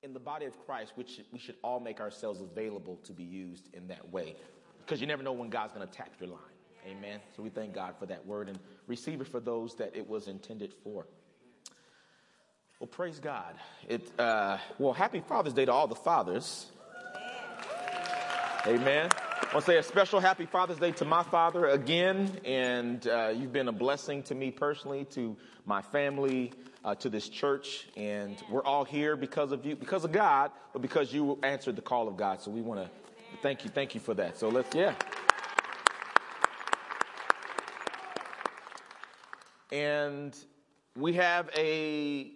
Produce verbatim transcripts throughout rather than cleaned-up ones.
in the body of Christ, which we should all make ourselves available to be used in that way, because you never know when God's going to tap your line. Amen. So we thank God for that word and receive it for those that it was intended for. Well, praise God. It uh, well, happy Father's Day to all the fathers. Amen. I want to say a special happy Father's Day to my father again, and uh, you've been a blessing to me personally, to my family, uh, to this church, and we're all here because of you, because of God, but because you answered the call of God. So we want to thank you, thank you for that. So let's, yeah. And we have a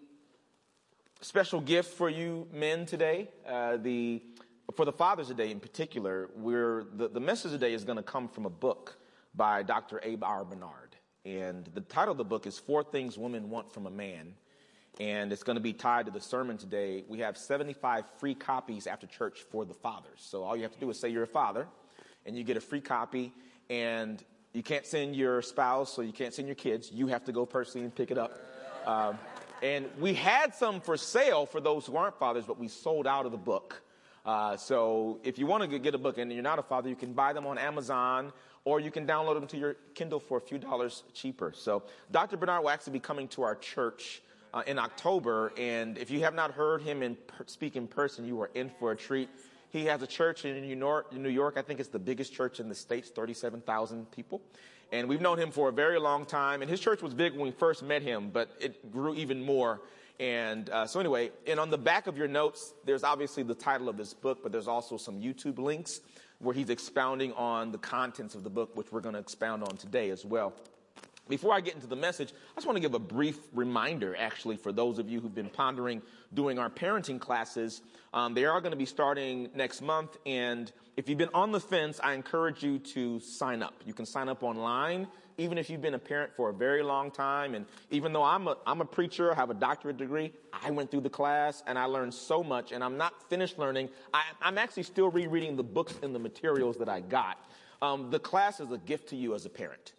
special gift for you men today. Uh, the for the fathers today in particular, we're the, the message today is going to come from a book by Doctor Abe R. Bernard. And the title of the book is Four Things Women Want from a Man. And it's going to be tied to the sermon today. We have seventy-five free copies after church for the fathers. So all you have to do is say you're a father, and you get a free copy. And you can't send your spouse, so you can't send your kids. You have to go personally and pick it up. Um, and we had some for sale for those who aren't fathers, but we sold out of the book. Uh, so if you want to get a book and you're not a father, you can buy them on Amazon, or you can download them to your Kindle for a few dollars cheaper. So Doctor Bernard will actually be coming to our church uh, in October. And if you have not heard him in per- speak in person, you are in for a treat. He has a church in New York, in New York. I think it's the biggest church in the States, thirty-seven thousand people. And we've known him for a very long time. And his church was big when we first met him, but it grew even more. And uh, so anyway, and on the back of your notes, there's obviously the title of this book, but there's also some YouTube links where he's expounding on the contents of the book, which we're going to expound on today as well. Before I get into the message, I just want to give a brief reminder, actually, for those of you who've been pondering doing our parenting classes. Um, they are going to be starting next month, and if you've been on the fence, I encourage you to sign up. You can sign up online, even if you've been a parent for a very long time. And even though I'm a, I'm a preacher, I have a doctorate degree, I went through the class, and I learned so much, and I'm not finished learning. I, I'm actually still rereading the books and the materials that I got. Um, the class is a gift to you as a parent.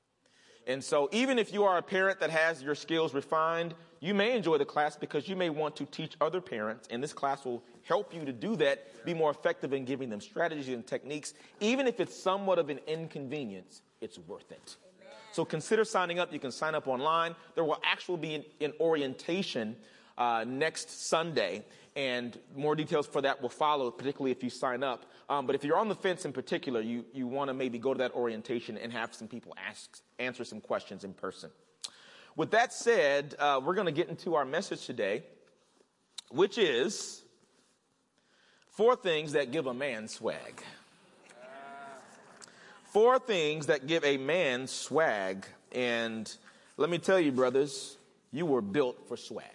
And so even if you are a parent that has your skills refined, you may enjoy the class because you may want to teach other parents, and this class will help you to do that, be more effective in giving them strategies and techniques. Even if it's somewhat of an inconvenience, it's worth it. Amen. So consider signing up. You can sign up online. There will actually be an, an orientation uh, next Sunday, and more details for that will follow, particularly if you sign up. Um, but if you're on the fence in particular, you, you want to maybe go to that orientation and have some people ask, answer some questions in person. With that said, uh, we're going to get into our message today, which is four things that give a man swag. Four things that give a man swag. And let me tell you, brothers, you were built for swag.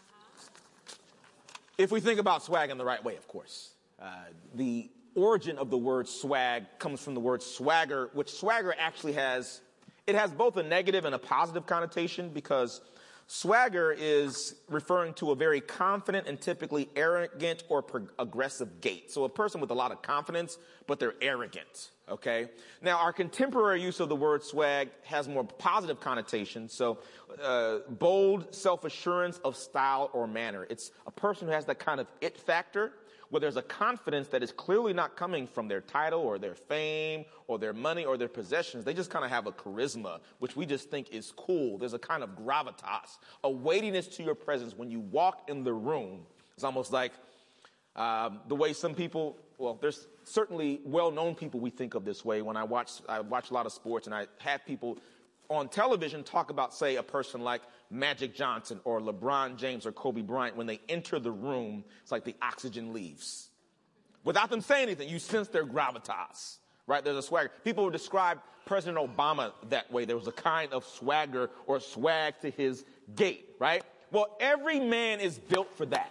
If we think about swag in the right way, of course. Uh, the origin of the word swag comes from the word swagger, which swagger actually has, it has both a negative and a positive connotation, because swagger is referring to a very confident and typically arrogant or pro- aggressive gait. So a person with a lot of confidence, but they're arrogant, okay? Now, our contemporary use of the word swag has more positive connotation. So uh, bold self-assurance of style or manner. It's a person who has that kind of it factor, where there's a confidence that is clearly not coming from their title or their fame or their money or their possessions. They just kind of have a charisma, which we just think is cool. There's a kind of gravitas, a weightiness to your presence when you walk in the room. It's almost like um, the way some people, well, there's certainly well-known people we think of this way. When I watch, I watch a lot of sports, and I have people on television talk about, say, a person like Magic Johnson or LeBron James or Kobe Bryant. When they enter the room, it's like the oxygen leaves. Without them saying anything, you sense their gravitas, right? There's a swagger. People would describe President Obama that way. There was a kind of swagger or swag to his gait, right? Well, every man is built for that.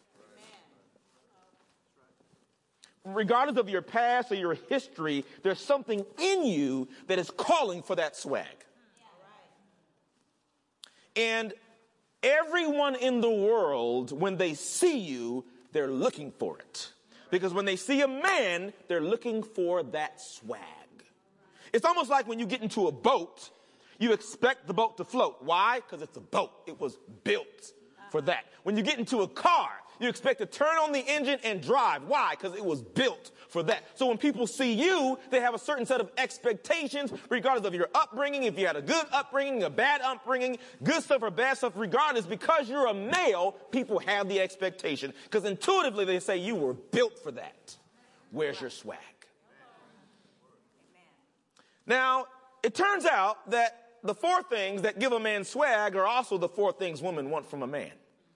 Regardless of your past or your history, there's something in you that is calling for that swag. And everyone in the world, when they see you, they're looking for it. Because when they see a man, they're looking for that swag. It's almost like when you get into a boat, you expect the boat to float. Why? Because it's a boat. It was built for that. When you get into a car, You expect to turn on the engine and drive. Why? Because it was built for that. So when people see you, they have a certain set of expectations, regardless of your upbringing, if you had a good upbringing, a bad upbringing, good stuff or bad stuff, regardless, because you're a male, people have the expectation. Because intuitively they say you were built for that. Where's your swag? Now, it turns out that the four things that give a man swag are also the four things women want from a man.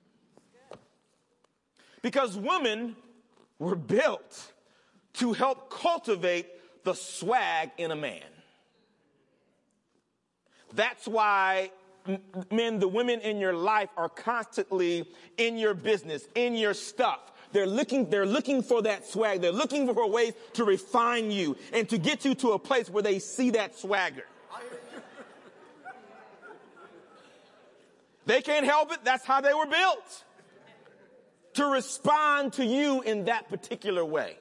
Because women were built to help cultivate the swag in a man. That's why men, the women in your life are constantly in your business, in your stuff. They're looking, they're looking for that swag. They're looking for ways to refine you and to get you to a place where they see that swagger. They can't help it. That's how they were built. To respond to you in that particular way.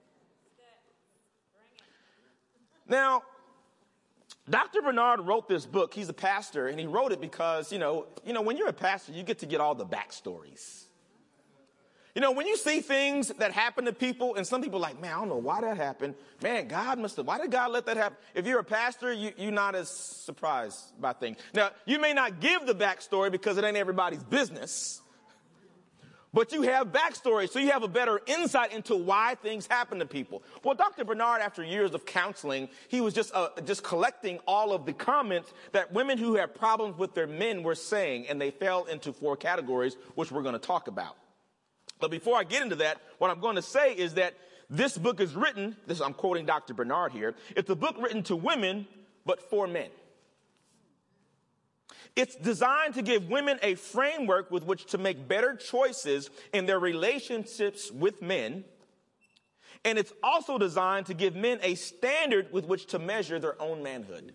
Now, Doctor Bernard wrote this book. He's a pastor, and he wrote it because, you know, you know, when you're a pastor, you get to get all the backstories. You know, when you see things that happen to people, and some people are like, man, I don't know why that happened. Man, God must have, why did God let that happen? If you're a pastor, you, you're not as surprised by things. Now, you may not give the backstory because it ain't everybody's business. But you have backstory, so you have a better insight into why things happen to people. Well, Doctor Bernard, after years of counseling, he was just uh, just collecting all of the comments that women who had problems with their men were saying, and they fell into four categories, which we're going to talk about. But before I get into that, what I'm going to say is that this book is written, this I'm quoting Doctor Bernard here, it's a book written to women, but for men. It's designed to give women a framework with which to make better choices in their relationships with men. And it's also designed to give men a standard with which to measure their own manhood.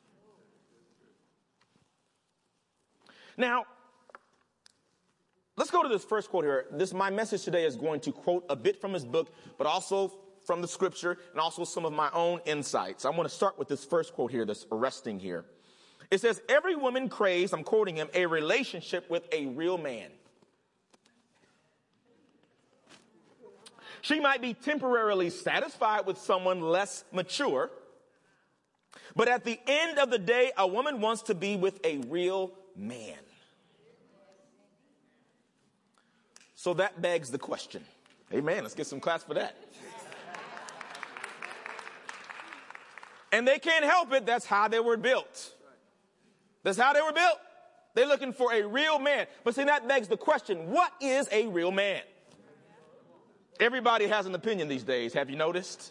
Now, let's go to this first quote here. This, my message today is going to quote a bit from his book, but also from the scripture and also some of my own insights. I want to start with this first quote here that's arresting here. It says, every woman craves, I'm quoting him, a relationship with a real man. She might be temporarily satisfied with someone less mature, but at the end of the day, a woman wants to be with a real man. So that begs the question. Amen. Let's get some claps for that. And they can't help it. That's how they were built. That's how they were built. They're looking for a real man. But see, that begs the question, what is a real man? Everybody has an opinion these days. Have you noticed?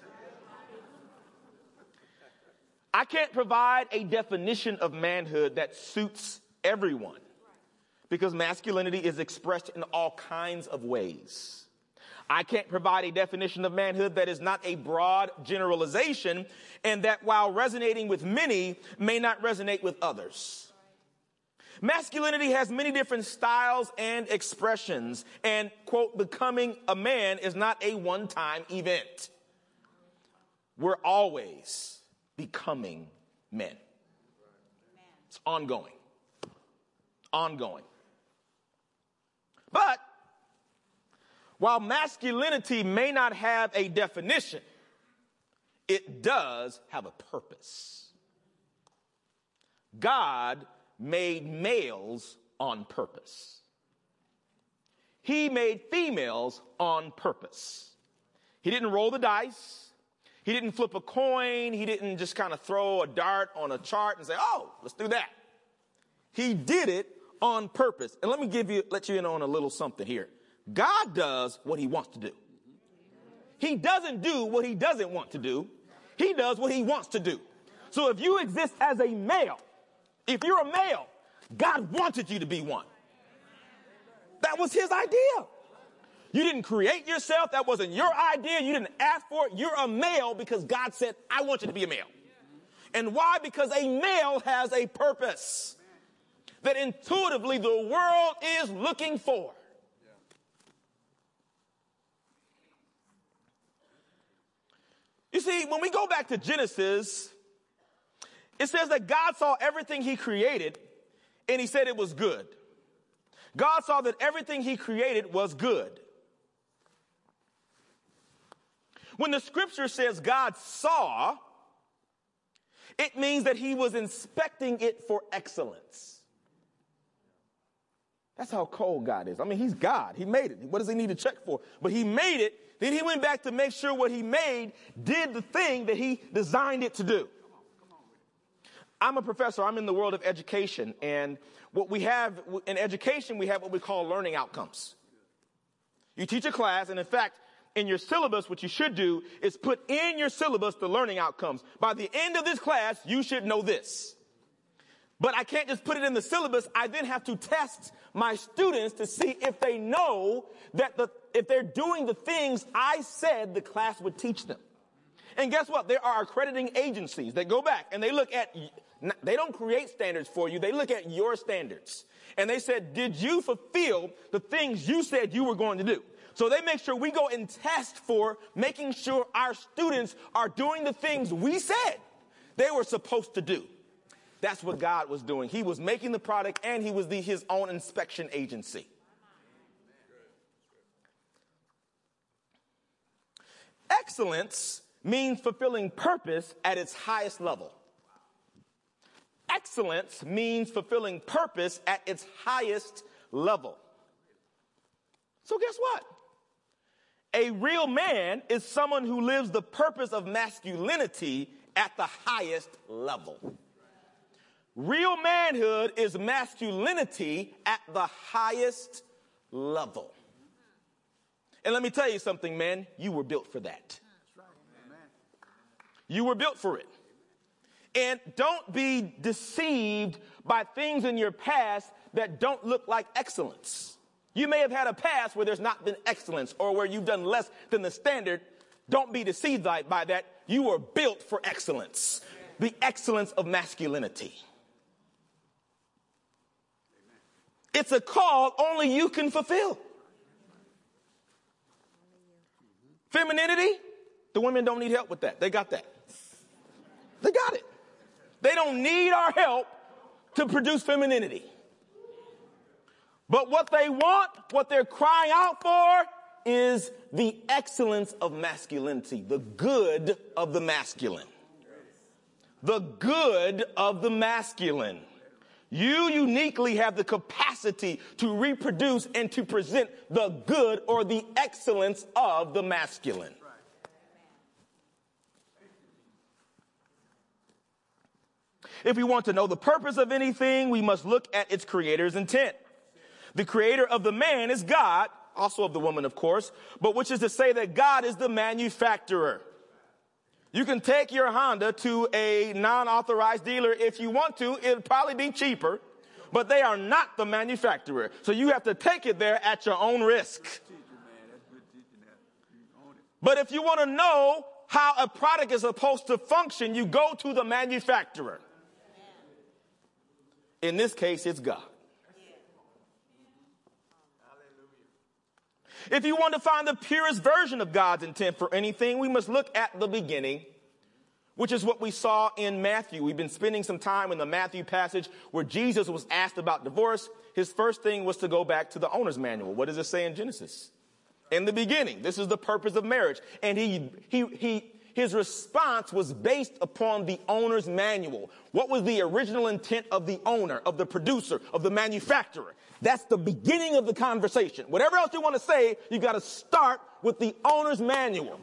I can't provide a definition of manhood that suits everyone because masculinity is expressed in all kinds of ways. I can't provide a definition of manhood that is not a broad generalization and that while resonating with many may not resonate with others. Masculinity has many different styles and expressions, and, quote, becoming a man is not a one-time event. We're always becoming men. It's ongoing. Ongoing. But while masculinity may not have a definition, it does have a purpose. God made males on purpose. He made females on purpose. He didn't roll the dice. He didn't flip a coin. He didn't just kind of throw a dart on a chart and say, oh, let's do that. He did it on purpose. And let me give you, let you in on a little something here. God does what he wants to do. He doesn't do what he doesn't want to do. He does what he wants to do. So if you exist as a male, if you're a male, God wanted you to be one. That was his idea. You didn't create yourself. That wasn't your idea. You didn't ask for it. You're a male because God said, I want you to be a male. And why? Because a male has a purpose that intuitively the world is looking for. You see, when we go back to Genesis, it says that God saw everything he created and he said it was good. God saw that everything he created was good. When the scripture says God saw, it means that he was inspecting it for excellence. That's how cold God is. I mean, he's God. He made it. What does he need to check for? But he made it. Then he went back to make sure what he made did the thing that he designed it to do. I'm a professor. I'm in the world of education. And what we have in education, we have what we call learning outcomes. You teach a class, and in fact, in your syllabus, what you should do is put in your syllabus the learning outcomes. By the end of this class, you should know this. But I can't just put it in the syllabus. I then have to test my students to see if they know that the, if they're doing the things I said the class would teach them. And guess what? There are accrediting agencies that go back and they look at, they don't create standards for you. They look at your standards. And they said, did you fulfill the things you said you were going to do? So they make sure we go and test for making sure our students are doing the things we said they were supposed to do. That's what God was doing. He was making the product, and he was the, his own inspection agency. Excellence means fulfilling purpose at its highest level. Excellence means fulfilling purpose at its highest level. So guess what? A real man is someone who lives the purpose of masculinity at the highest level. Real manhood is masculinity at the highest level. And let me tell you something, man. You were built for that. You were built for it. And don't be deceived by things in your past that don't look like excellence. You may have had a past where there's not been excellence or where you've done less than the standard. Don't be deceived by, by that. You were built for excellence. The excellence of masculinity. It's a call only you can fulfill. Femininity, the women don't need help with that. They got that. They got it. They don't need our help to produce femininity. But what they want, what they're crying out for, is the excellence of masculinity, the good of the masculine. The good of the masculine. You uniquely have the capacity to reproduce and to present the good or the excellence of the masculine. If we want to know the purpose of anything, we must look at its creator's intent. The creator of the man is God, also of the woman, of course, but which is to say that God is the manufacturer. You can take your Honda to a non-authorized dealer if you want to. It'll probably be cheaper, but they are not the manufacturer. So you have to take it there at your own risk. But if you want to know how a product is supposed to function, you go to the manufacturer. In this case, it's God. If you want to find the purest version of God's intent for anything, we must look at the beginning, which is what we saw in Matthew. We've been spending some time in the Matthew passage where Jesus was asked about divorce. His first thing was to go back to the owner's manual. What does it say in Genesis? In the beginning, this is the purpose of marriage. And he, he, he, his response was based upon the owner's manual. What was the original intent of the owner, of the producer, of the manufacturer? That's the beginning of the conversation. Whatever else you want to say, you got to start with the owner's manual.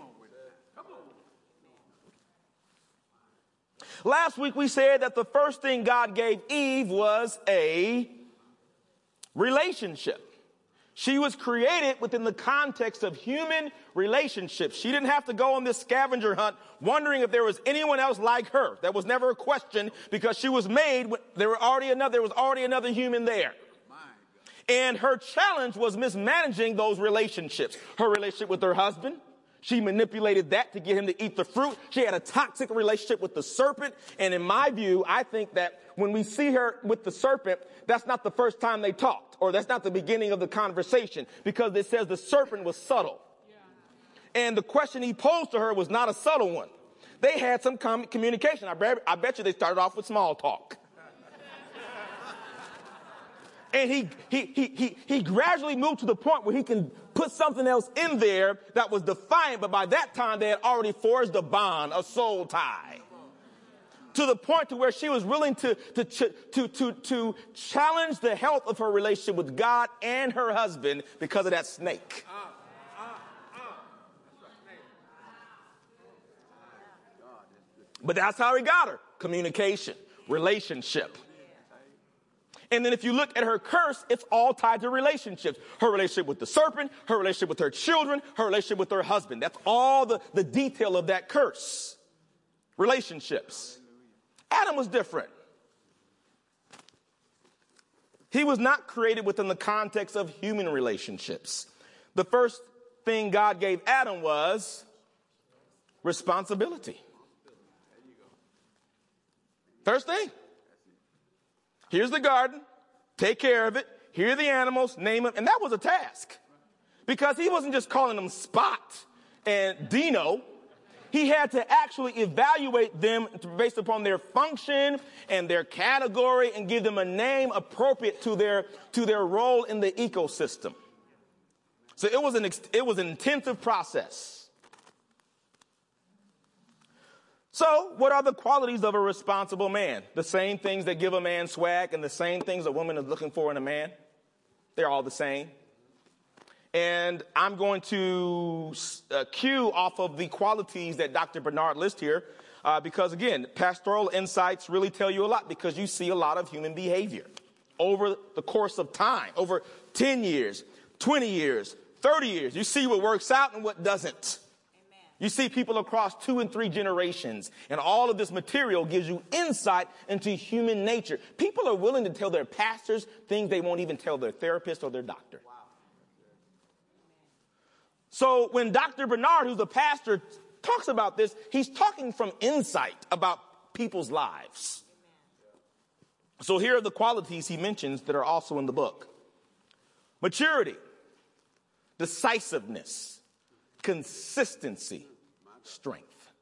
Last week we said that the first thing God gave Eve was a relationship. She was created within the context of human relationships. She didn't have to go on this scavenger hunt wondering if there was anyone else like her. That was never a question because she was made. There were already another, there was already another human there. And her challenge was mismanaging those relationships. Her relationship with her husband. She manipulated that to get him to eat the fruit. She had a toxic relationship with the serpent. And in my view, I think that when we see her with the serpent, that's not the first time they talked, or that's not the beginning of the conversation, because it says the serpent was subtle. Yeah. And the question he posed to her was not a subtle one. They had some com- communication. I bet, I bet you they started off with small talk. And he, he, he, he, he gradually moved to the point where he can put something else in there that was defiant, but by that time they had already forged a bond, a soul tie. To the point to where she was willing to, to, to, to, to challenge the health of her relationship with God and her husband because of that snake. But that's how he got her. Communication, relationship. And then if you look at her curse, it's all tied to relationships. Her relationship with the serpent, her relationship with her children, her relationship with her husband. That's all the, the detail of that curse. Relationships. Adam was different. He was not created within the context of human relationships. The first thing God gave Adam was responsibility. First thing. Here's the garden. Take care of it. Here are the animals. Name them. And that was a task. Because he wasn't just calling them Spot and Dino. He had to actually evaluate them based upon their function and their category and give them a name appropriate to their, to their role in the ecosystem. So it was an, it was an intensive process. So what are the qualities of a responsible man? The same things that give a man swag and the same things a woman is looking for in a man. They're all the same. And I'm going to uh, cue off of the qualities that Doctor Bernard lists here uh, because, again, pastoral insights really tell you a lot because you see a lot of human behavior over the course of time, over ten years, twenty years, thirty years. You see what works out and what doesn't. Amen. You see people across two and three generations, and all of this material gives you insight into human nature. People are willing to tell their pastors things they won't even tell their therapist or their doctor. So when Doctor Bernard, who's a pastor, talks about this, he's talking from insight about people's lives. So here are the qualities he mentions that are also in the book. Maturity, decisiveness, consistency, strength.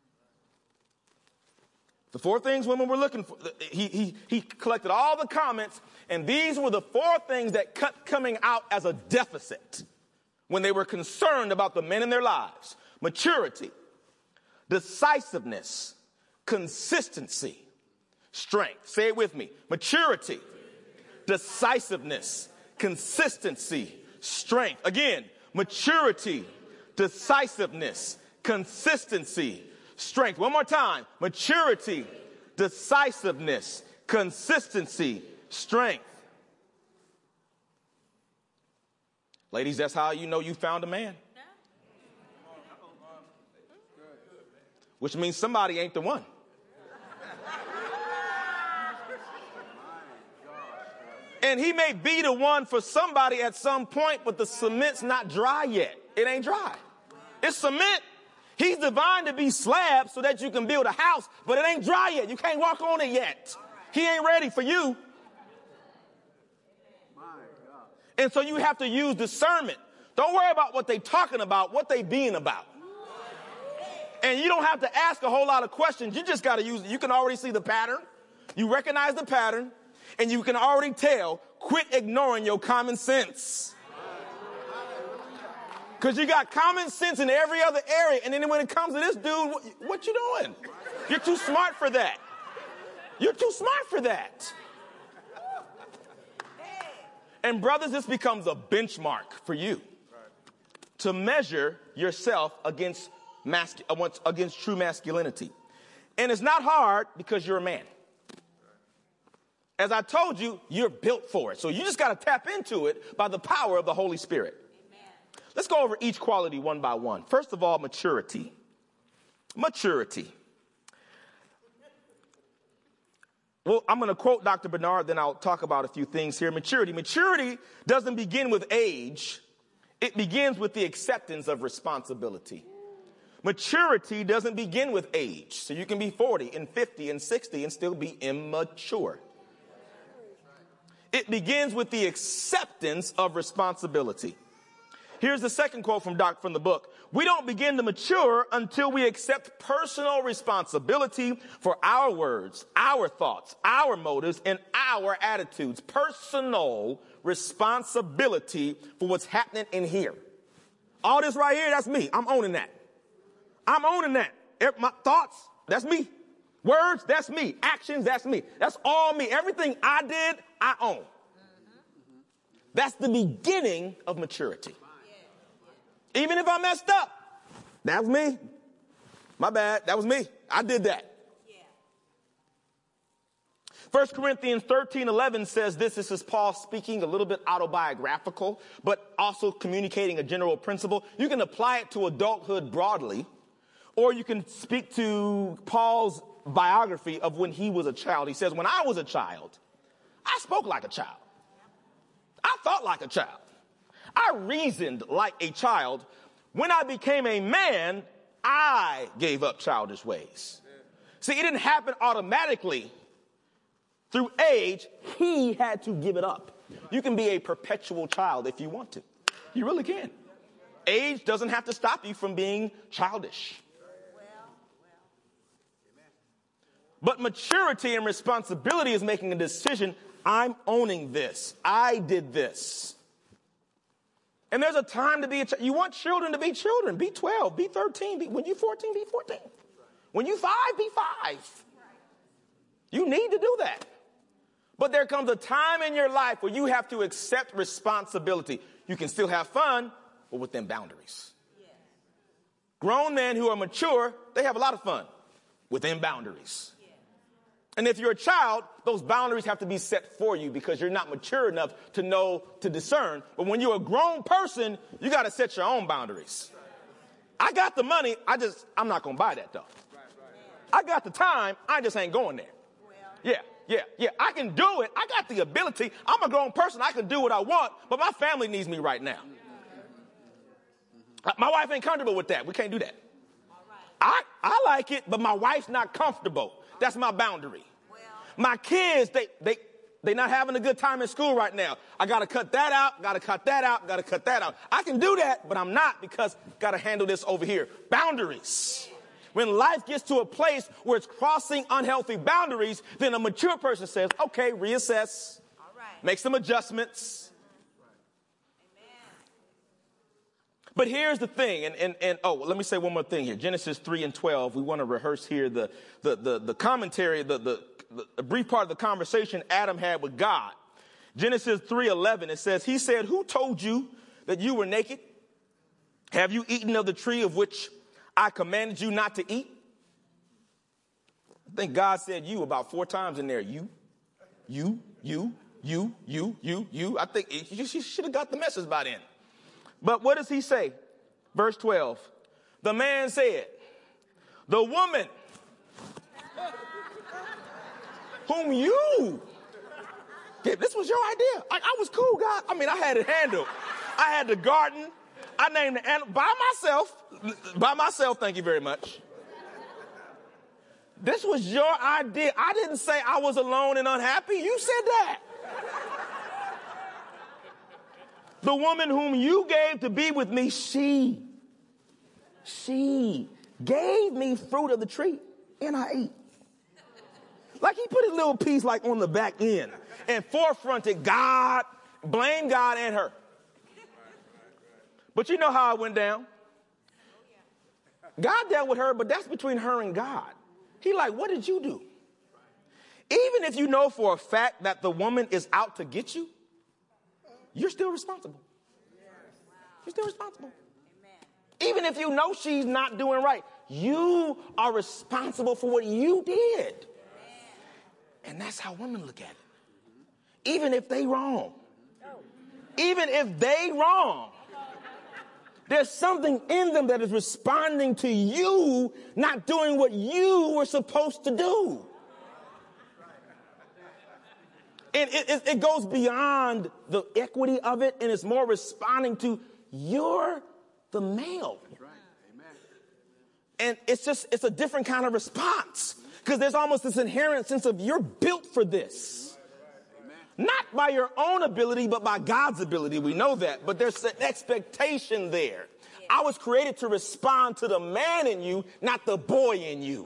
The four things women were looking for. He, he, he collected all the comments, and these were the four things that kept coming out as a deficit when they were concerned about the men in their lives. Maturity, decisiveness, consistency, strength. Say it with me. Maturity, decisiveness, consistency, strength. Again, maturity, decisiveness, consistency, strength. One more time. Maturity, decisiveness, consistency, strength. Ladies, that's how you know you found a man. Which means somebody ain't the one. And he may be the one for somebody at some point, but the cement's not dry yet. It ain't dry. It's cement. He's designed to be slab so that you can build a house, but it ain't dry yet. You can't walk on it yet. He ain't ready for you. And so you have to use discernment. Don't worry about what they talking about, what they being about. And you don't have to ask a whole lot of questions. You just got to use it. You can already see the pattern. You recognize the pattern. And you can already tell, quit ignoring your common sense. Because you got common sense in every other area. And then when it comes to this dude, what, what you doing? You're too smart for that. You're too smart for that. And brothers, this becomes a benchmark for you to measure yourself against mascu- against true masculinity. And it's not hard because you're a man. As I told you, you're built for it. So you just got to tap into it by the power of the Holy Spirit. Amen. Let's go over each quality one by one. First of all, maturity. Maturity. Well, I'm going to quote Doctor Bernard, then I'll talk about a few things here. Maturity. Maturity doesn't begin with age. It begins with the acceptance of responsibility. Maturity doesn't begin with age. So you can be forty and fifty and sixty and still be immature. It begins with the acceptance of responsibility. Here's the second quote from Doc from the book. We don't begin to mature until we accept personal responsibility for our words, our thoughts, our motives, and our attitudes. Personal responsibility for what's happening in here. All this right here, that's me. I'm owning that. I'm owning that. My thoughts, that's me. Words, that's me. Actions, that's me. That's all me. Everything I did, I own. That's the beginning of maturity. Even if I messed up, that was me. My bad. That was me. I did that. First Corinthians thirteen eleven says this. This is Paul speaking, a little bit autobiographical, but also communicating a general principle. You can apply it to adulthood broadly, or you can speak to Paul's biography of when he was a child. He says, when I was a child, I spoke like a child. I thought like a child. I reasoned like a child. When I became a man, I gave up childish ways. See, it didn't happen automatically. Through age, he had to give it up. You can be a perpetual child if you want to. You really can. Age doesn't have to stop you from being childish. But maturity and responsibility is making a decision. I'm owning this. I did this. And there's a time to be a child. You want children to be children. Be twelve, be thirteen. Be, when you're fourteen, be fourteen. When you're five, be five. You need to do that. But there comes a time in your life where you have to accept responsibility. You can still have fun, but within boundaries. Yes. Grown men who are mature, they have a lot of fun within boundaries. Yes. And if you're a child, those boundaries have to be set for you because you're not mature enough to know, to discern. But when you're a grown person, you got to set your own boundaries. I got the money, I just, I'm not going to buy that though. I got the time, I just ain't going there. Yeah. Yeah, yeah, I can do it. I got the ability. I'm a grown person. I can do what I want, but my family needs me right now. My wife ain't comfortable with that. We can't do that. I, I like it, but my wife's not comfortable. That's my boundary. My kids, they, they, they not having a good time in school right now. I got to cut that out, got to cut that out, got to cut that out. I can do that, but I'm not because got to handle this over here. Boundaries. When life gets to a place where it's crossing unhealthy boundaries, then a mature person says, okay, reassess, all right, make some adjustments. Right. But here's the thing, and, and, and oh, let me say one more thing here. Genesis three and twelve, we want to rehearse here the, the, the, the commentary, the, the, the brief part of the conversation Adam had with God. Genesis three eleven, it says, he said, who told you that you were naked? Have you eaten of the tree of which I commanded you not to eat? I think God said you about four times in there. You, you, you, you, you, you, you. I think you should have got the message by then. But what does he say? Verse twelve. The man said, the woman whom you gave, this was your idea. I, I was cool, God. I mean, I had it handled. I had the garden. I named the animal by myself. By myself, thank you very much. This was your idea. I didn't say I was alone and unhappy. You said that. The woman whom you gave to be with me, she, she gave me fruit of the tree, and I ate. Like he put his little piece like on the back end and forefronted God, blamed God and her. But you know how it went down. God dealt with her, but that's between her and God. He like, what did you do? Even if you know for a fact that the woman is out to get you, you're still responsible. You're still responsible. Even if you know she's not doing right, you are responsible for what you did. And that's how women look at it. Even if they wrong. Even if they wrong. There's something in them that is responding to you not doing what you were supposed to do. And it, it, it goes beyond the equity of it, and it's more responding to you're the male. That's right. Amen. And it's just, it's a different kind of response because there's almost this inherent sense of you're built for this. Not by your own ability, but by God's ability. We know that. But there's an expectation there. Yeah. I was created to respond to the man in you, not the boy in you.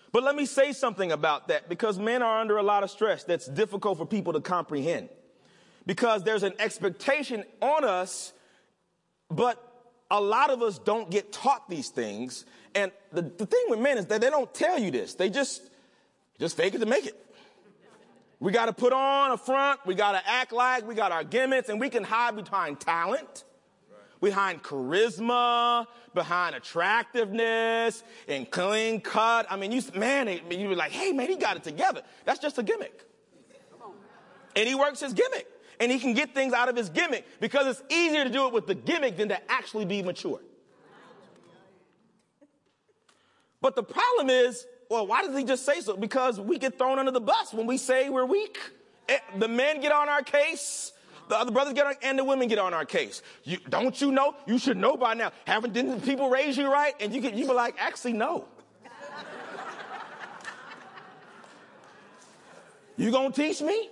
But let me say something about that, because men are under a lot of stress that's difficult for people to comprehend. Because there's an expectation on us, but a lot of us don't get taught these things. And the, the thing with men is that they don't tell you this. They just, just fake it to make it. We got to put on a front. We got to act like we got our gimmicks, and we can hide behind talent, behind charisma, behind attractiveness and clean cut. I mean, you, man, you were like, hey, man, he got it together. That's just a gimmick. And he works his gimmick. And he can get things out of his gimmick because it's easier to do it with the gimmick than to actually be mature. But the problem is, well, why does he just say so? Because we get thrown under the bus when we say we're weak. The men get on our case. The other brothers get on, and the women get on our case. You, don't you know? You should know by now. Haven't didn't people raise you right? And you get you be like, actually, no. You gonna teach me?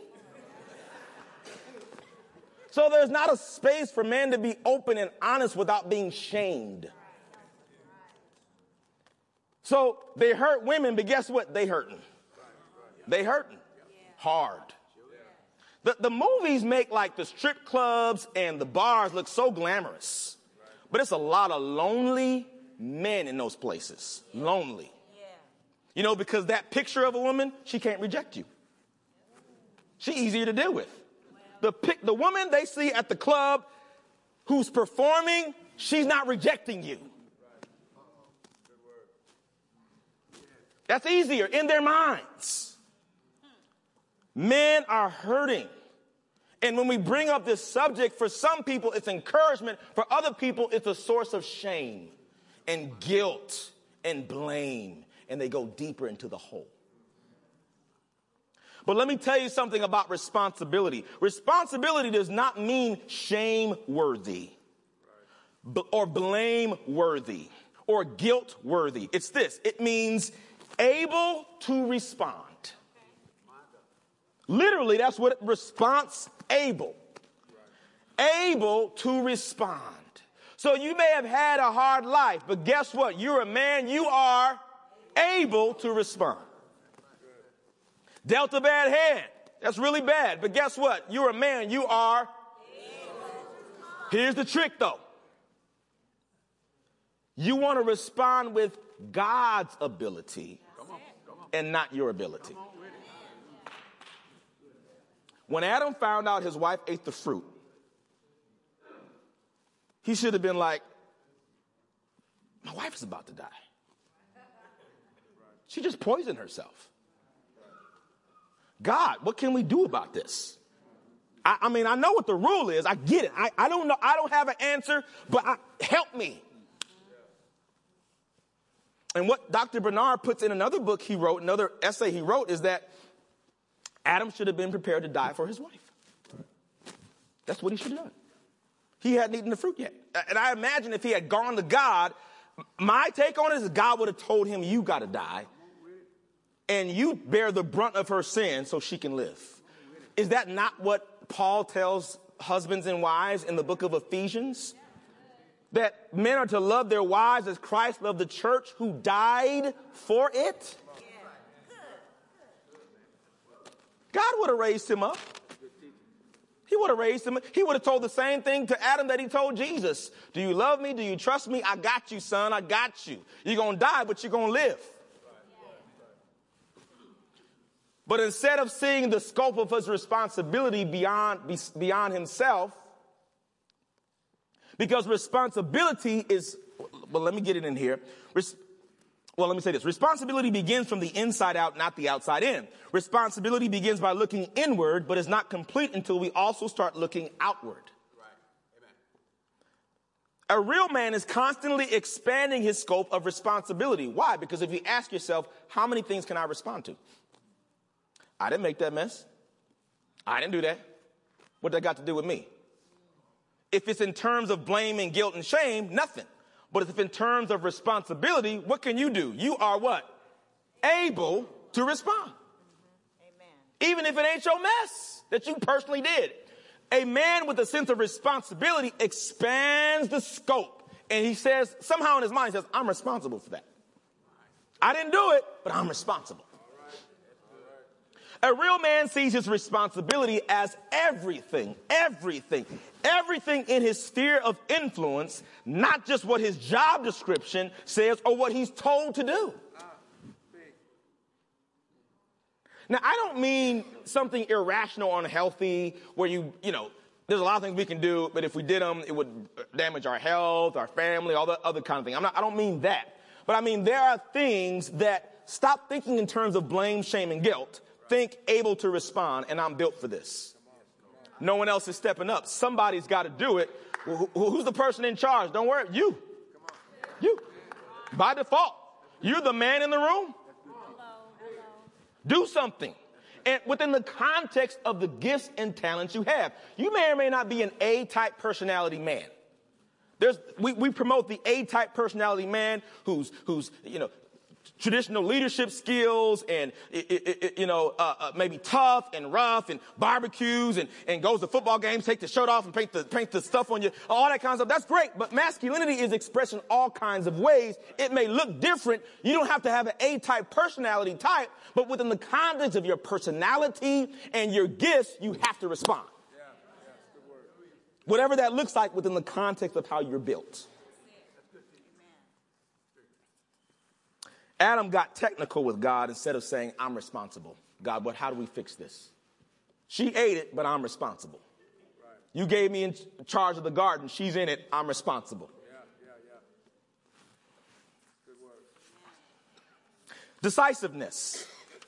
So there's not a space for men to be open and honest without being shamed. So they hurt women, but guess what? They hurting. They hurting hard. The, the movies make like the strip clubs and the bars look so glamorous, but it's a lot of lonely men in those places. Lonely. You know, because that picture of a woman, she can't reject you. She's easier to deal with. The pic, the woman they see at the club who's performing, she's not rejecting you. That's easier in their minds. Men are hurting. And when we bring up this subject, for some people it's encouragement. For other people, it's a source of shame and guilt and blame. And they go deeper into the hole. But let me tell you something about responsibility. Responsibility does not mean shame-worthy or blame-worthy or guilt-worthy. It's this. It means able to respond. Literally, that's what it, response able. Able to respond. So you may have had a hard life, but guess what? You're a man. You are able to respond. Dealt a bad hand. That's really bad. But guess what? You're a man. You are. Here's the trick, though. You want to respond with God's ability and not your ability. When Adam found out his wife ate the fruit, he should have been like, my wife is about to die. She just poisoned herself. God, what can we do about this? I, I mean, I know what the rule is. I get it. I, I don't know. I don't have an answer, but I, help me. And what Doctor Bernard puts in another book he wrote, another essay he wrote, is that Adam should have been prepared to die for his wife. That's what he should have done. He hadn't eaten the fruit yet. And I imagine if he had gone to God, my take on it is God would have told him, you got to die. And you bear the brunt of her sin so she can live. Is that not what Paul tells husbands and wives in the book of Ephesians? That men are to love their wives as Christ loved the church who died for it? God would have raised him up. He would have raised him. He would have told the same thing to Adam that he told Jesus. Do you love me? Do you trust me? I got you, son. I got you. You're going to die, but you're going to live. But instead of seeing the scope of his responsibility beyond, beyond himself, because responsibility is, well, let me get it in here. Res- well, let me say this. Responsibility begins from the inside out, not the outside in. Responsibility begins by looking inward, but is not complete until we also start looking outward. Right. Amen. A real man is constantly expanding his scope of responsibility. Why? Because if you ask yourself, how many things can I respond to? I didn't make that mess. I didn't do that. What that got to do with me? If it's in terms of blame and guilt and shame, nothing. But if in terms of responsibility, what can you do? You are what? Able to respond. Amen. Even if it ain't your mess that you personally did. A man with a sense of responsibility expands the scope. And he says, somehow in his mind, he says, I'm responsible for that. I didn't do it, but I'm responsible. A real man sees his responsibility as everything, everything, everything in his sphere of influence, not just what his job description says or what he's told to do. Now, I don't mean something irrational or unhealthy where you, you know, there's a lot of things we can do, but if we did them, it would damage our health, our family, all the other kind of thing. I'm not, I don't mean that. But I mean, there are things that stop thinking in terms of blame, shame, and guilt. Think able to respond, and I'm built for this. No one else is stepping up. Somebody's got to do it. Who, who's the person in charge? Don't worry. You. You. By default. You're the man in the room. Do something. And within the context of the gifts and talents you have. You may or may not be an A-type personality man. There's, we, we promote the A-type personality man who's, who's, you know, traditional leadership skills and, you know, uh, uh, maybe tough and rough and barbecues and, and goes to football games, take the shirt off and paint the, paint the stuff on you, all that kind of stuff. That's great. But masculinity is expressed in all kinds of ways. It may look different. You don't have to have an A-type personality type, but within the context of your personality and your gifts, you have to respond. Yeah. Yeah, whatever that looks like within the context of how you're built. Adam got technical with God instead of saying, I'm responsible. God, but how do we fix this? She ate it, but I'm responsible. Right. You gave me in charge of the garden. She's in it. I'm responsible. Yeah, yeah, yeah. Good word. Decisiveness.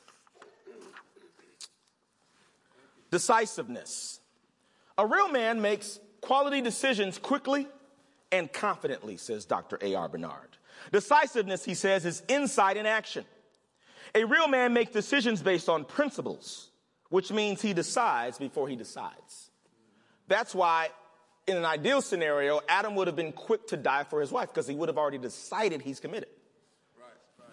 Decisiveness. A real man makes quality decisions quickly and confidently, says Doctor A R Bernard. Decisiveness, he says, is insight in action. A real man makes decisions based on principles, which means he decides before he decides. That's why, in an ideal scenario, Adam would have been quick to die for his wife because he would have already decided he's committed. Right, right.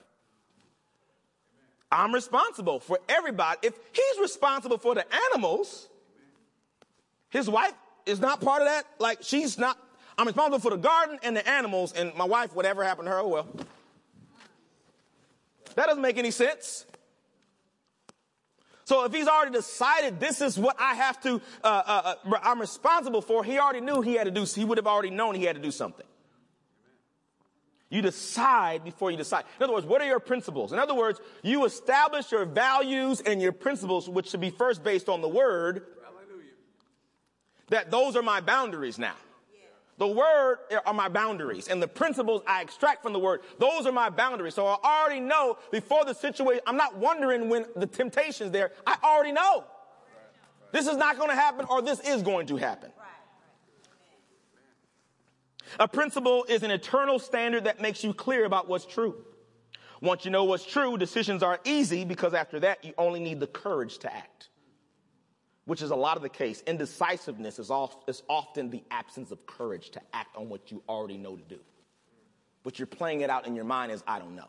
I'm responsible for everybody. If he's responsible for the animals, his wife is not part of that. Like, she's not. I'm responsible for the garden and the animals, and my wife, whatever happened to her, oh well. That doesn't make any sense. So if he's already decided this is what I have to, uh, uh, uh, I'm responsible for, he already knew he had to do, he would have already known he had to do something. You decide before you decide. In other words, what are your principles? In other words, you establish your values and your principles, which should be first based on the word. Hallelujah. That those are my boundaries now. The word are my boundaries, and the principles I extract from the word, those are my boundaries. So I already know before the situation, I'm not wondering when the temptation's there. I already know. This is not going to happen, or this is going to happen. A principle is an eternal standard that makes you clear about what's true. Once you know what's true, decisions are easy because after that, you only need the courage to act. Which is a lot of the case. Indecisiveness is, off, is often the absence of courage to act on what you already know to do. But you're playing it out in your mind as, I don't know.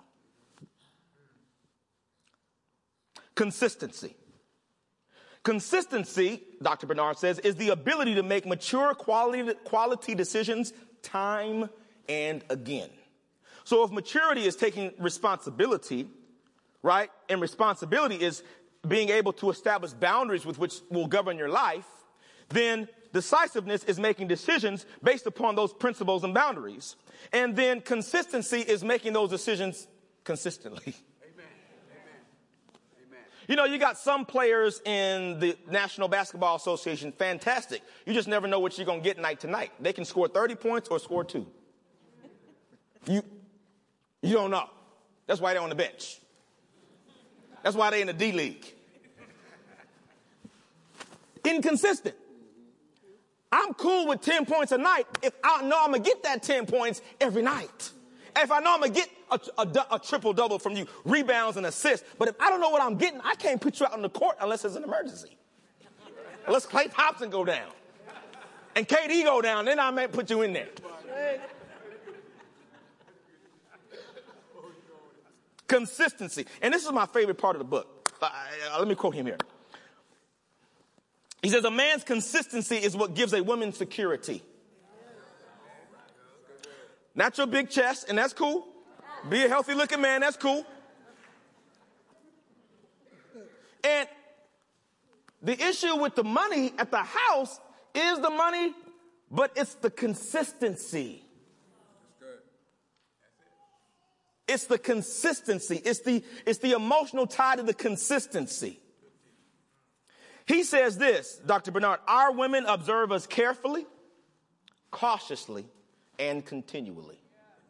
Consistency. Consistency, Doctor Bernard says, is the ability to make mature quality, quality decisions time and again. So if maturity is taking responsibility, right, and responsibility is being able to establish boundaries with which will govern your life, then decisiveness is making decisions based upon those principles and boundaries. And then consistency is making those decisions consistently. Amen. Amen. You know, you got some players in the National Basketball Association, fantastic. You just never know what you're going to get night to night. They can score thirty points or score two. You, you don't know. That's why they're on the bench. That's why they're in the D League. Inconsistent. I'm cool with ten points a night if I know I'm going to get that ten points every night. If I know I'm going to get a, a, a triple-double from you, rebounds and assists. But if I don't know what I'm getting, I can't put you out on the court unless it's an emergency. Unless Klay Thompson go down. And K D go down, then I may put you in there. Consistency. And this is my favorite part of the book. Uh, let me quote him here. He says, a man's consistency is what gives a woman security. Not your big chest, and that's cool. Be a healthy looking man, that's cool. And the issue with the money at the house is the money, but it's the consistency. It's the consistency. It's the, it's the emotional tie to the consistency. He says this, Doctor Bernard, our women observe us carefully, cautiously, and continually.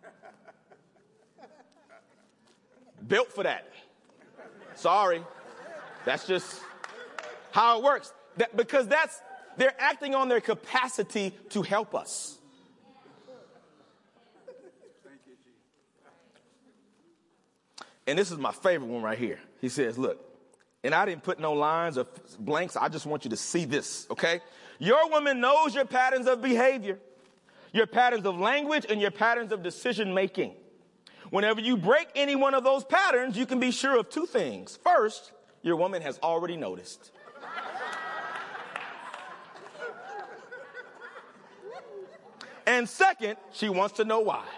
Built for that. Sorry. That's just how it works. That, because that's, they're acting on their capacity to help us. And this is my favorite one right here. He says, look, and I didn't put no lines or blanks. I just want you to see this, okay? Your woman knows your patterns of behavior, your patterns of language, and your patterns of decision making. Whenever you break any one of those patterns, you can be sure of two things. First, your woman has already noticed. And second, she wants to know why.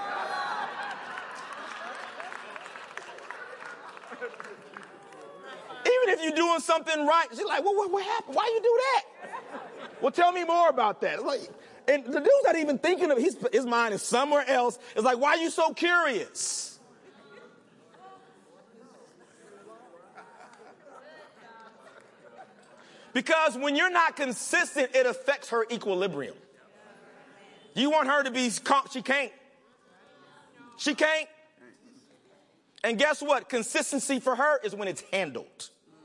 Even if you're doing something right, she's like, well, what, what happened? Why you do that? Well, tell me more about that. Like, and the dude's not even thinking of his, his mind is somewhere else. It's like, why are you so curious? Because when you're not consistent, it affects her equilibrium. You want her to be, she can't. She can't. And guess what? Consistency for her is when it's handled.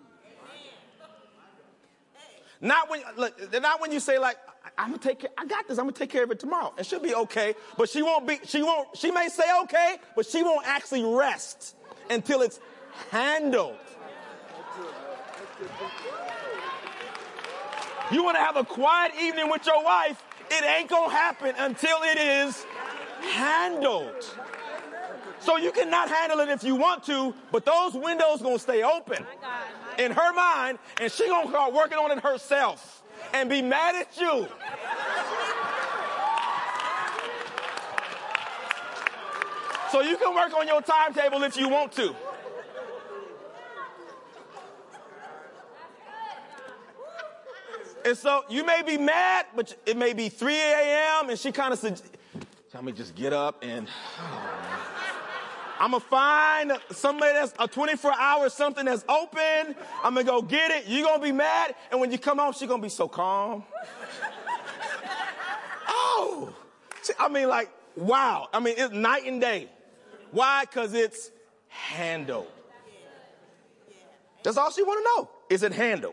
Not when, look, not when you say like, I'm gonna take care, I got this, I'm gonna take care of it tomorrow. And she'll be okay, but she won't be, she won't, she may say okay, but she won't actually rest until it's handled. You wanna have a quiet evening with your wife, it ain't gonna happen until it is handled. So you cannot handle it if you want to, but those windows gonna stay open in her mind, and she gonna start working on it herself and be mad at you. So you can work on your timetable if you want to. And so you may be mad, but it may be three a.m. and she kind of said, let me just get up and oh, I'm going to find somebody that's a twenty-four hour something that's open. I'm going to go get it. You're going to be mad. And when you come home, she's going to be so calm. Oh, I mean, like, wow. I mean, it's night and day. Why? Because it's handled. That's all she want to know. Is it handled?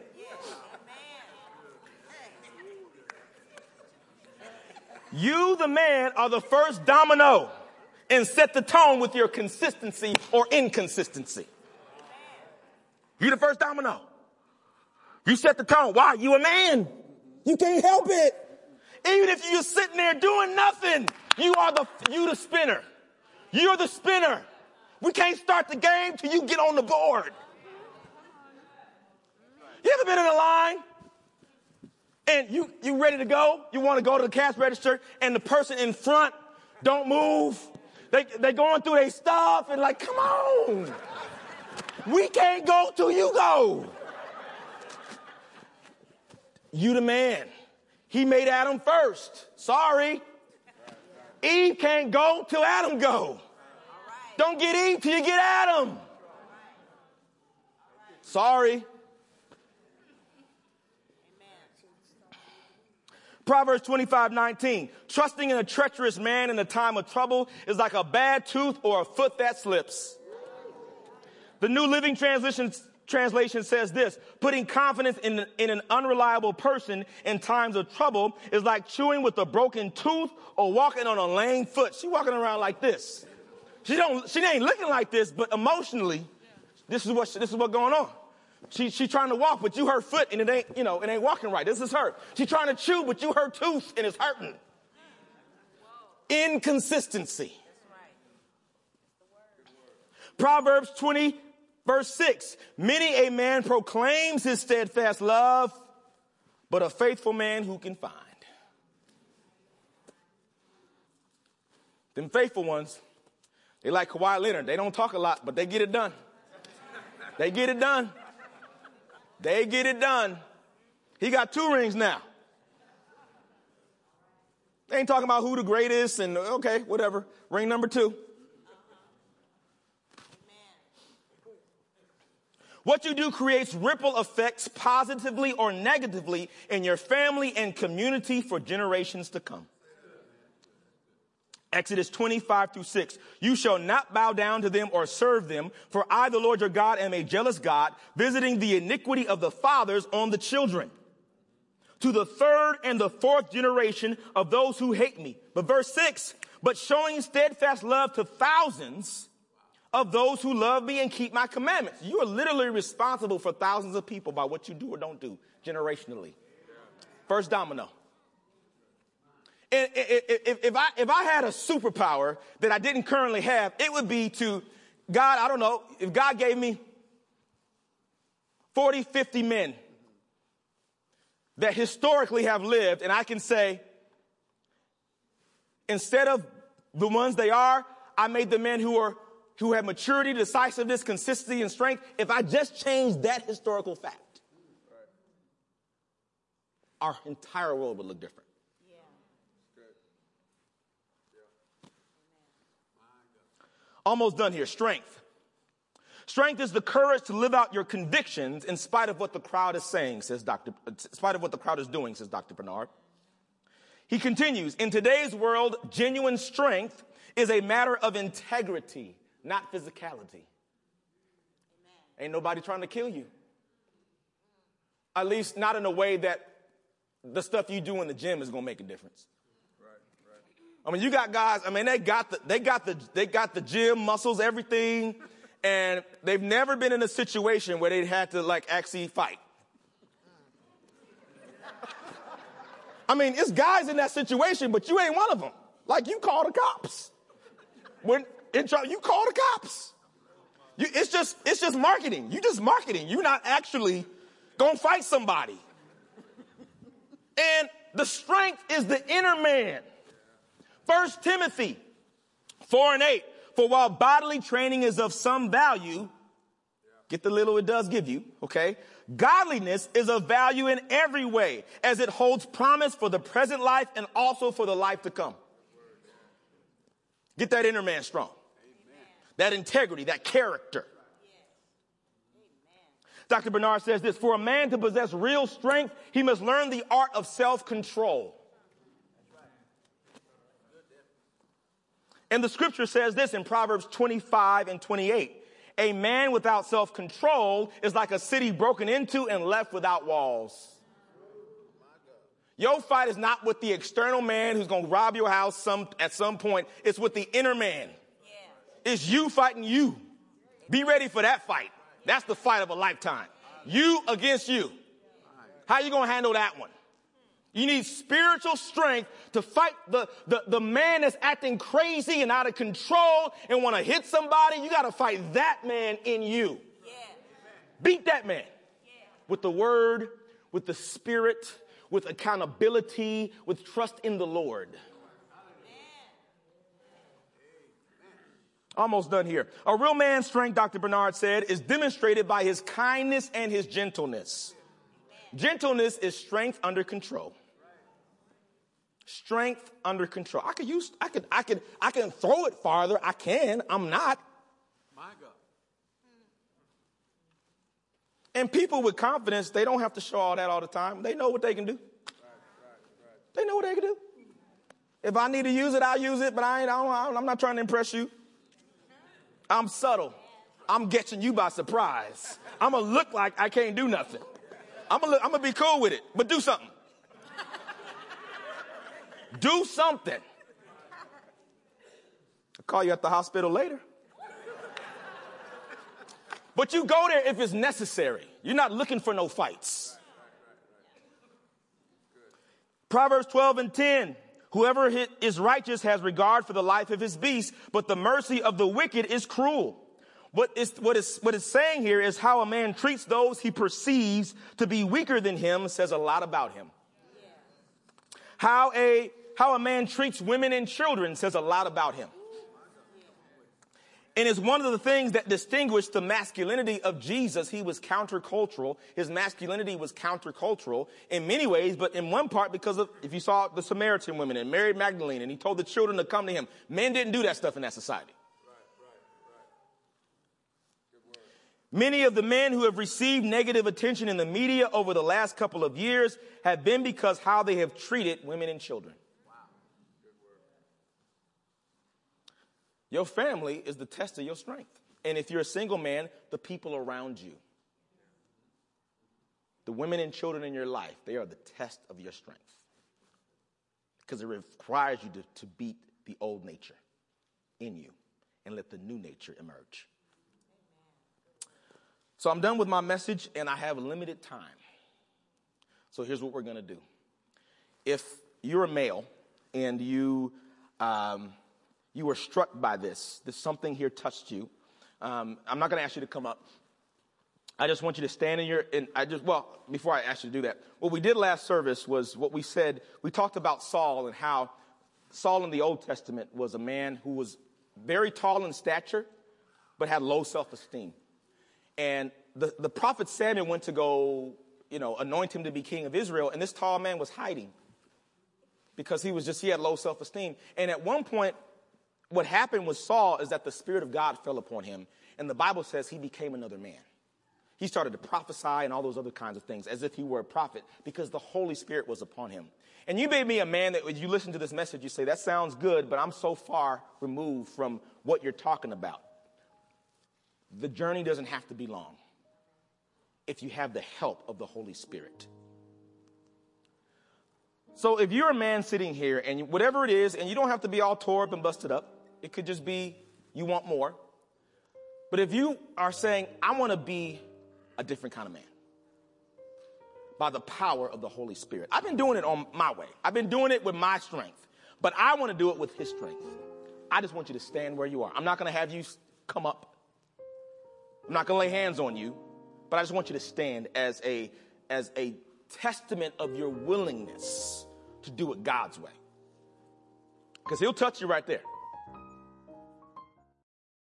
You, the man, are the first domino and set the tone with your consistency or inconsistency. You're the first domino. You set the tone. Why? You a man. You can't help it. Even if you're sitting there doing nothing, you are the, you the spinner. You're the spinner. We can't start the game till you get on the board. You ever been in a line? And you, you ready to go? You want to go to the cash register and the person in front don't move. They, they going through their stuff and like, come on. We can't go till you go. You the man. He made Adam first. Sorry. Eve can't go till Adam go. Don't get Eve till you get Adam. Sorry. Proverbs twenty-five nineteen. Trusting in a treacherous man in a time of trouble is like a bad tooth or a foot that slips. The New Living Translation, translation says this: putting confidence in, in an unreliable person in times of trouble is like chewing with a broken tooth or walking on a lame foot. She walking around like this. She don't, she ain't looking like this, but emotionally, this is what, this is what's going on. She, she trying to walk, but you her foot and it ain't, you know, it ain't walking right. This is her. She trying to chew, but you her tooth and it's hurting. Inconsistency. Proverbs twenty, verse six. Many a man proclaims his steadfast love, but a faithful man who can find. Them faithful ones, they like Kawhi Leonard. They don't talk a lot, but they get it done. They get it done. They get it done. He got two rings now. They ain't talking about who the greatest and okay, whatever. Ring number two. What you do creates ripple effects positively or negatively in your family and community for generations to come. Exodus twenty-five through six. You shall not bow down to them or serve them, for I, the Lord your God, am a jealous God, visiting the iniquity of the fathers on the children, to the third and the fourth generation of those who hate me. But verse six, but showing steadfast love to thousands of those who love me and keep my commandments. You are literally responsible for thousands of people by what you do or don't do generationally. First domino. And if, if, I, if I had a superpower that I didn't currently have, it would be to, God, I don't know, if God gave me forty, fifty men that historically have lived, and I can say, instead of the ones they are, I made the men who are who have maturity, decisiveness, consistency, and strength. If I just change that historical fact, our entire world would look different. Yeah. Yeah. Almost done here. Strength. Strength is the courage to live out your convictions in spite of what the crowd is saying, says Doctor In spite of what the crowd is doing, says Doctor Bernard. He continues, in today's world, genuine strength is a matter of integrity, not physicality. Amen. Ain't nobody trying to kill you. At least not in a way that the stuff you do in the gym is going to make a difference. Right, right. I mean, you got guys, I mean, they got the, they got the, they got the gym muscles, everything, and they've never been in a situation where they had to like actually fight. I mean, it's guys in that situation, but you ain't one of them. Like, you call the cops. When in trouble, you call the cops. You, it's just, it's just marketing. You just marketing. You're not actually gonna fight somebody. And the strength is the inner man. First Timothy four and eight. For while bodily training is of some value, get the little it does give you, okay? Godliness is of value in every way, as it holds promise for the present life and also for the life to come. Get that inner man strong. Amen. That integrity, that character. Yes. Doctor Bernard says this, for a man to possess real strength, he must learn the art of self-control. And the scripture says this in Proverbs twenty-five and twenty-eight. A man without self-control is like a city broken into and left without walls. Your fight is not with the external man who's going to rob your house some, at some point. It's with the inner man. Yeah. It's you fighting you. Be ready for that fight. That's the fight of a lifetime. You against you. How you going to handle that one? You need spiritual strength to fight the, the, the man that's acting crazy and out of control and want to hit somebody. You got to fight that man in you. Yeah. Beat that man. Yeah. With the word, with the spirit, with accountability, with trust in the Lord. Almost done here. A real man's strength, Doctor Bernard said, is demonstrated by his kindness and his gentleness. Gentleness is strength under control. Strength under control. I could use, I could, I could, I can throw it farther. I can. I'm not. My God. And people with confidence, they don't have to show all that all the time. They know what they can do. Right, right, right. They know what they can do. If I need to use it, I'll use it, but I ain't, I don't, I'm not trying to impress you. I'm subtle. I'm getting you by surprise. I'm going to look like I can't do nothing. I'm going to be cool with it, but do something. Do something. I'll call you at the hospital later. But you go there if it's necessary. You're not looking for no fights. Proverbs twelve and ten. Whoever is righteous has regard for the life of his beast, but the mercy of the wicked is cruel. What is, what is, what it's saying here is how a man treats those he perceives to be weaker than him says a lot about him. Yeah. How a, how a man treats women and children says a lot about him. And it's one of the things that distinguished the masculinity of Jesus. He was countercultural. His masculinity was countercultural in many ways, but in one part because of, if you saw the Samaritan women and Mary Magdalene, and he told the children to come to him. Men didn't do that stuff in that society. Right, right, right. Good word. Many of the men who have received negative attention in the media over the last couple of years have been because how they have treated women and children. Your family is the test of your strength. And if you're a single man, the people around you, the women and children in your life, they are the test of your strength. Because it requires you to, to beat the old nature in you and let the new nature emerge. So I'm done with my message, and I have limited time. So here's what we're going to do. If you're a male and you... Um, You were struck by this. This something here touched you. Um, I'm not going to ask you to come up. I just want you to stand in your, and I just, well, before I ask you to do that, what we did last service was what we said, we talked about Saul and how Saul in the Old Testament was a man who was very tall in stature, but had low self-esteem. And the, the prophet Samuel went to go, you know, anoint him to be king of Israel, and this tall man was hiding because he was just, he had low self-esteem. And at one point, what happened with Saul is that the Spirit of God fell upon him, and the Bible says he became another man. He started to prophesy and all those other kinds of things as if he were a prophet because the Holy Spirit was upon him. And you may be a man that when you listen to this message, you say, that sounds good, but I'm so far removed from what you're talking about. The journey doesn't have to be long if you have the help of the Holy Spirit. So if you're a man sitting here and whatever it is, and you don't have to be all tore up and busted up, it could just be you want more. But if you are saying, I want to be a different kind of man by the power of the Holy Spirit. I've been doing it on my way. I've been doing it with my strength, but I want to do it with his strength. I just want you to stand where you are. I'm not going to have you come up. I'm not going to lay hands on you, but I just want you to stand as a, as a testament of your willingness to do it God's way. Because he'll touch you right there.